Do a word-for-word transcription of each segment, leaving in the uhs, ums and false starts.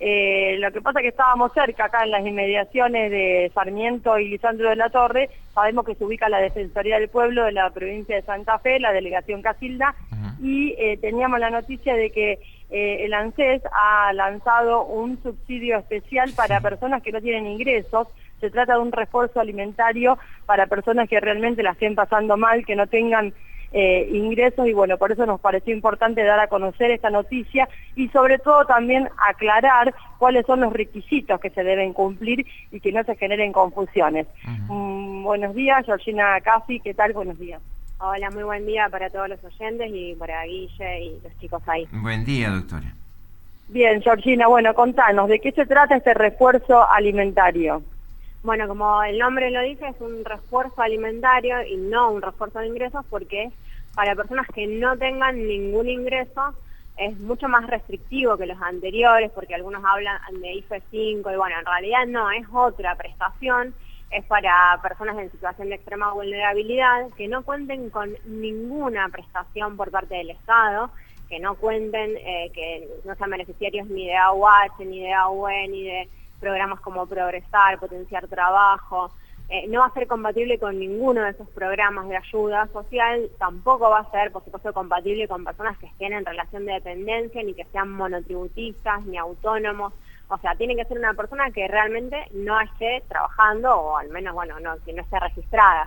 Eh, lo que pasa es que estábamos cerca, acá en las inmediaciones de Sarmiento y Lisandro de la Torre. Sabemos que se ubica la Defensoría del Pueblo de la provincia de Santa Fe, la delegación Casilda, uh-huh. y eh, teníamos la noticia de que eh, el ANSES ha lanzado un subsidio especial para personas que no tienen ingresos. Se trata de un refuerzo alimentario para personas que realmente la estén pasando mal, que no tengan Eh, ingresos, y bueno, por eso nos pareció importante dar a conocer esta noticia y sobre todo también aclarar cuáles son los requisitos que se deben cumplir y que no se generen confusiones. Uh-huh. mm, buenos días, Georgina Caffi, ¿qué tal? Buenos días. Hola, muy buen día para todos los oyentes y para Guille y los chicos ahí. Buen día, doctora. Bien, Georgina, bueno, contanos, ¿de qué se trata este refuerzo alimentario? Bueno, como el nombre lo dice, es un refuerzo alimentario y no un refuerzo de ingresos, porque para personas que no tengan ningún ingreso es mucho más restrictivo que los anteriores, porque algunos hablan de I F E cinco y bueno, en realidad no, es otra prestación, es para personas en situación de extrema vulnerabilidad que no cuenten con ninguna prestación por parte del Estado, que no cuenten, eh, que no sean beneficiarios ni de A U H, ni de A U E, ni de programas como Progresar, Potenciar Trabajo. Eh, no va a ser compatible con ninguno de esos programas de ayuda social, tampoco va a ser, por supuesto, compatible con personas que estén en relación de dependencia, ni que sean monotributistas, ni autónomos. O sea, tiene que ser una persona que realmente no esté trabajando, o al menos, bueno, no, que no esté registrada,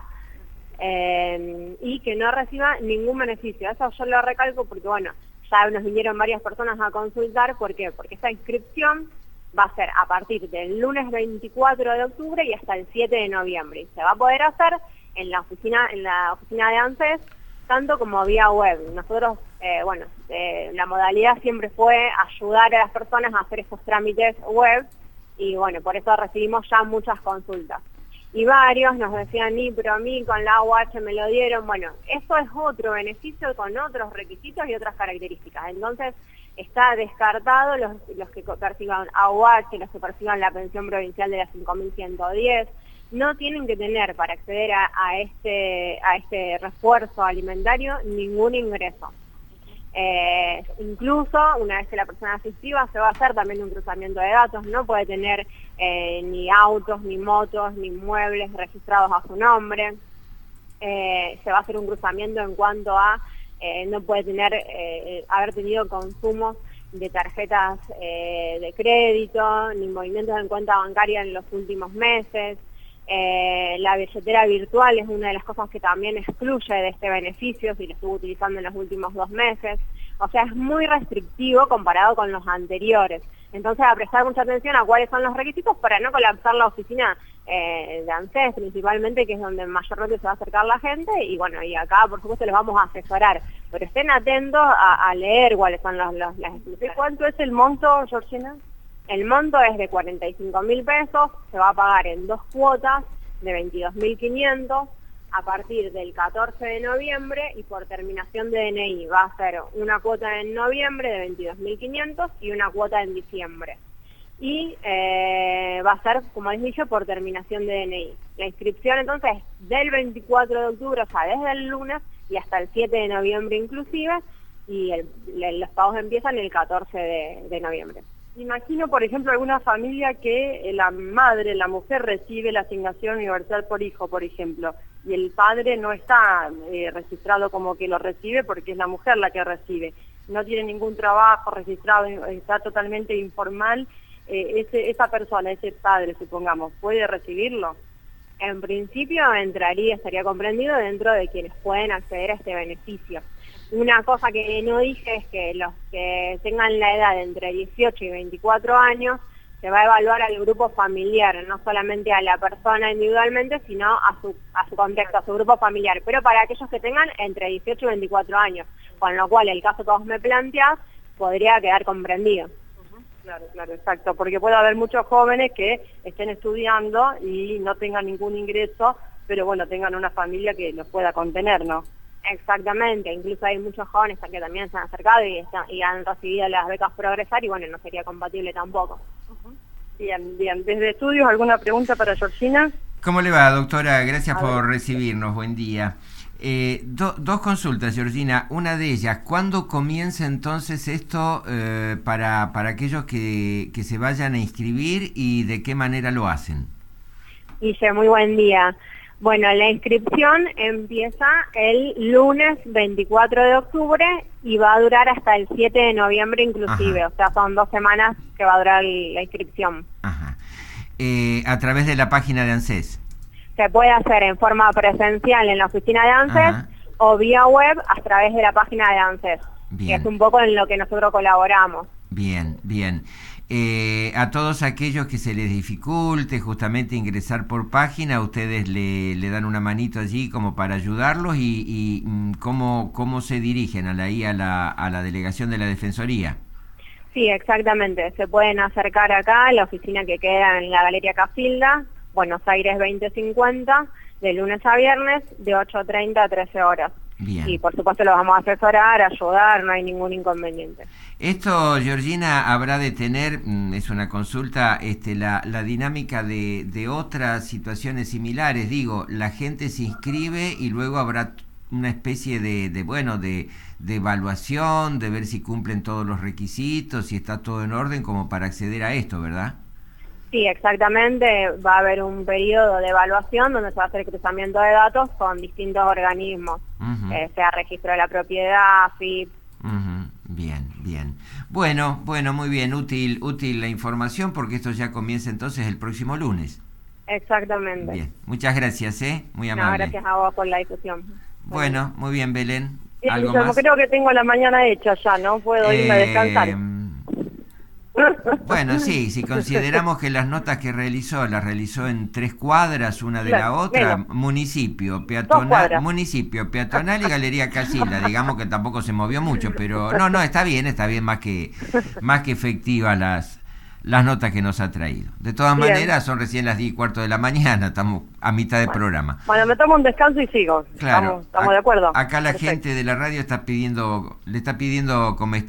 eh, y que no reciba ningún beneficio. Eso yo lo recalco porque, bueno, ya nos vinieron varias personas a consultar. ¿Por qué? Porque esta inscripción va a ser a partir del lunes veinticuatro de octubre y hasta el siete de noviembre. Y se va a poder hacer en la oficina en la oficina de ANSES, tanto como vía web. Nosotros, eh, bueno, eh, la modalidad siempre fue ayudar a las personas a hacer estos trámites web y bueno, por eso recibimos ya muchas consultas. Y varios nos decían, ni, pero a mí con la A U H me lo dieron. Bueno, eso es otro beneficio con otros requisitos y otras características. Entonces, está descartado los, los que perciban A U H, los que perciban la pensión provincial de las cinco mil ciento diez, no tienen que tener para acceder a, a, este, a este refuerzo alimentario ningún ingreso. Eh, incluso, una vez que la persona se inscriba, se va a hacer también un cruzamiento de datos, no puede tener eh, ni autos, ni motos, ni muebles registrados a su nombre. Eh, se va a hacer un cruzamiento en cuanto a Eh, no puede tener eh, haber tenido consumos de tarjetas eh, de crédito, ni movimientos en cuenta bancaria en los últimos meses. Eh, la billetera virtual es una de las cosas que también excluye de este beneficio si lo estuvo utilizando en los últimos dos meses. O sea, es muy restrictivo comparado con los anteriores. Entonces, a prestar mucha atención a cuáles son los requisitos para no colapsar la oficina eh, de ANSES, principalmente, que es donde mayormente se va a acercar la gente, y bueno, y acá, por supuesto, les vamos a asesorar. Pero estén atentos a, a leer cuáles son los, los, las instituciones. ¿De cuánto es el monto, Georgina? El monto es de cuarenta y cinco mil pesos, se va a pagar en dos cuotas de veintidós mil quinientos a partir del catorce de noviembre y por terminación de D N I. Va a ser una cuota en noviembre de veintidós mil quinientos y una cuota en diciembre. Y eh, va a ser, como les dije, por terminación de D N I. La inscripción entonces del veinticuatro de octubre, o sea, desde el lunes y hasta el siete de noviembre inclusive, y el, el, los pagos empiezan el catorce de noviembre. Imagino, por ejemplo, alguna familia que la madre, la mujer, recibe la asignación universal por hijo, por ejemplo, y el padre no está eh, registrado como que lo recibe porque es la mujer la que recibe. No tiene ningún trabajo registrado, está totalmente informal. Eh, ese, esa persona, ese padre, supongamos, ¿puede recibirlo? En principio entraría, estaría comprendido dentro de quienes pueden acceder a este beneficio. Una cosa que no dije es que los que tengan la edad entre dieciocho y veinticuatro años, se va a evaluar al grupo familiar, no solamente a la persona individualmente, sino a su, a su contexto, a su grupo familiar, pero para aquellos que tengan entre dieciocho y veinticuatro años, con lo cual el caso que vos me planteás podría quedar comprendido. Claro, claro, exacto, porque puede haber muchos jóvenes que estén estudiando y no tengan ningún ingreso, pero bueno, tengan una familia que los pueda contener, ¿no? Exactamente, incluso hay muchos jóvenes que también se han acercado y, están, y han recibido las becas Progresar y bueno, no sería compatible tampoco. Uh-huh. Bien, bien. ¿Desde estudios alguna pregunta para Georgina? ¿Cómo le va, doctora? Gracias por recibirnos, buen día. Eh, do, dos consultas, Georgina. Una de ellas, ¿cuándo comienza entonces esto eh, para, para aquellos que, que se vayan a inscribir y de qué manera lo hacen? Guille, muy buen día. Bueno, la inscripción empieza el lunes veinticuatro de octubre y va a durar hasta el siete de noviembre inclusive. Ajá. O sea, son dos semanas que va a durar la inscripción. Ajá. Eh, ¿A través de la página de ANSES? Se puede hacer en forma presencial en la oficina de ANSES. Ajá. O vía web a través de la página de ANSES. Bien. Que es un poco en lo que nosotros colaboramos. Bien, bien. Eh, a todos aquellos que se les dificulte justamente ingresar por página, ustedes le, le dan una manito allí como para ayudarlos y, y ¿cómo, cómo se dirigen a la, a, la, a la delegación de la Defensoría? Sí, exactamente. Se pueden acercar acá a la oficina que queda en la Galería Casilda, Buenos Aires veinte cincuenta, de lunes a viernes, de ocho treinta a trece horas. Bien. Y por supuesto los vamos a asesorar, ayudar, no hay ningún inconveniente. Esto, Georgina, habrá de tener, es una consulta, este, la, la dinámica de, de otras situaciones similares. Digo, la gente se inscribe y luego habrá una especie de, de bueno, de, de evaluación, de ver si cumplen todos los requisitos, si está todo en orden como para acceder a esto, ¿verdad? Sí, exactamente. Va a haber un periodo de evaluación donde se va a hacer cruzamiento de datos con distintos organismos, uh-huh. eh, sea registro de la propiedad, A F I P. Uh-huh. Bien, bien. Bueno, bueno, muy bien. Útil, útil la información porque esto ya comienza entonces el próximo lunes. Exactamente. Bien, muchas gracias, ¿eh? Muy amable. No, gracias a vos por la difusión. Bueno, muy bien, Belén. ¿Algo yo más? creo que tengo la mañana hecha ya, ¿no? Puedo irme eh... a descansar. Bueno, sí, si consideramos que las notas que realizó, las realizó en tres cuadras, una de claro, la otra, menos. municipio, peatonal, municipio, peatonal y Galería Casilda, digamos que tampoco se movió mucho, pero no, no, está bien, está bien, más que, más que efectivas las, las notas que nos ha traído. De todas bien. maneras, son recién las diez y cuarto de la mañana, estamos a mitad de bueno. programa. Bueno, me tomo un descanso y sigo. Claro. Estamos, estamos a, de acuerdo. Acá la Perfecto. gente de la radio está pidiendo, le está pidiendo comestibles.